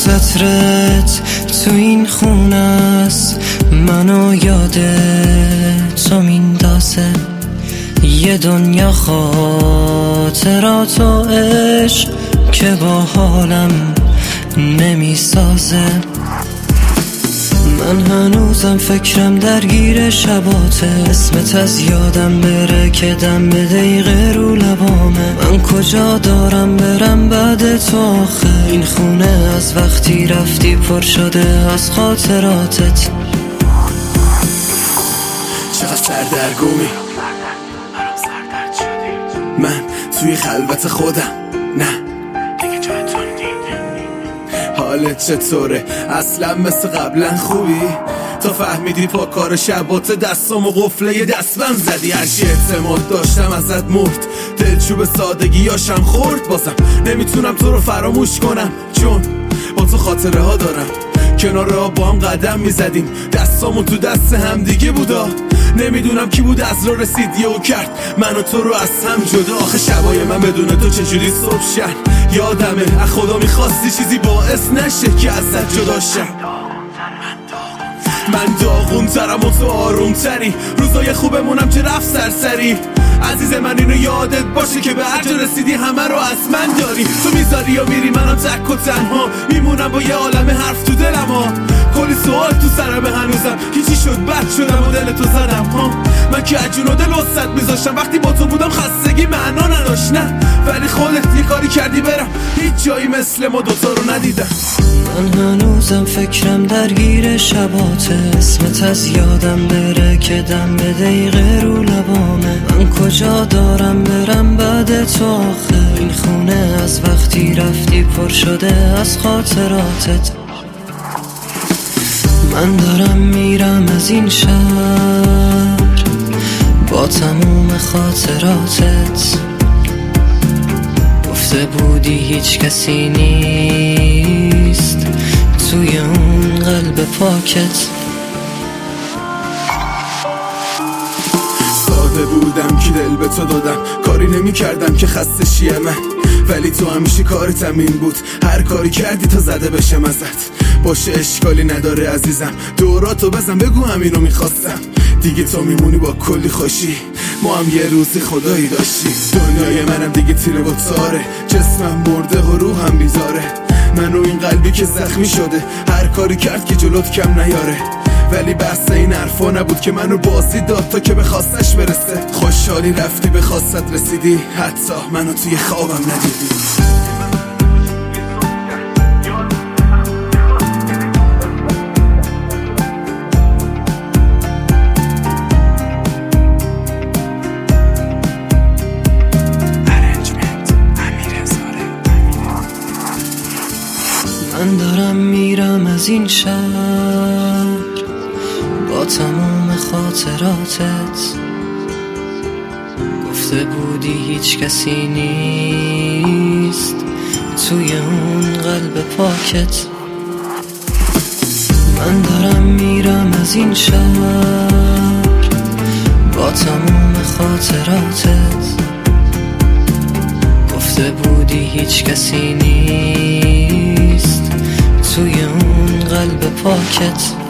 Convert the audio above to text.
عطرت تو این خونه است، منو یاد تو میندازه. یه دنیا خاطرات و عشق که با حالم نمیسازه. من هنوزم فکرم درگیر شباته، اسمت از یادم بره که دم به دقیقه رو لبامه. من کجا دارم برم بعد تو آخه؟ این خونه از وقتی رفتی پر شده از خاطراتت. چقدر سردرگمی من توی خلوت خودم، نه دیگه جای تو نیست. حالت چطوره؟ اصلا مثل قبلا خوبی؟ تا فهمیدی پا کار شبات دستم و قفله دستبند زدی. هرچی اعتماد داشتم ازت مرد، دلچوب سادگیاشم خورد. بازم نمیتونم تو رو فراموش کنم، چون با تو خاطره ها دارم. کنار راه با هم قدم میزدیم، دستامون تو دست هم دیگه بودا. نمیدونم کی بود از راه رسید یهو کرد من و تو رو از هم جدا. آخه شبای من بدون تو چجوری صبح شن؟ یادمه از خدا میخواستی چیزی باعث نشه که ازت جدا شم. من داغون ترم و تو آروم تری، روزای خوبمونم که رفت سرسری. عزیز من اینو یادت باشه که به هر جا رسیدی همه رو از من داری. تو میذاری یا میری منم تک و تنها میمونم با یه عالم حرف تو دلم ها. کلی سوال تو سرم هنوزم، هیچی شد بد شدم و دل تو زدم ها. من که عجون و دل وسط میذاشتم وقتی با تو بودم، خستگی معنا نداشت نه. ولی خودت یه کاری کردی برم، هیچ جایی مثل ما دوتا رو ندیدم. من هنوزم فکرم درگیر شباته، اسمت از یادم بره که دم به دقیقه رو لبامه. من کجا دارم برم بعد تو آخه؟ این خونه از وقتی رفتی پر شده از خاطراتت. من دارم میرم از این شهر با تموم خاطراتت. گفته بودی هیچ کسی نیست توی اون قلب پاکت. ساده بودم که دل به تو دادم، کاری نمی کردم که خسته شیه من. ولی تو همیشه کارت این بود، هر کاری کردی تا زده بشم ازت. باشه اشکالی نداره عزیزم، دوراتو بزن بگو همینو میخواستم. دیگه تو میمونی با کلی خوشی، ما هم یه روزی خدایی داشتی. دنیای منم دیگه تیره و تاره، جسمم مرده و روحم بیزاره. منو این قلبی که زخمی شده، هر کاری کرد که جلوت کم نیاره. ولی بحث این حرفا نبود که منو بازی داد تا که به خواستش برسه. خوشحالی رفتی به خواستت رسیدی، حتی منو توی خوابم ندیدی. من دارم میرم از این شهر با تمام خاطراتت. گفته بودی هیچ کسی نیست توی اون قلب پاکت. من دارم میرم از این شهر با تمام خاطراتت. گفته بودی هیچ کسی نیست توی اون قلب پاکت.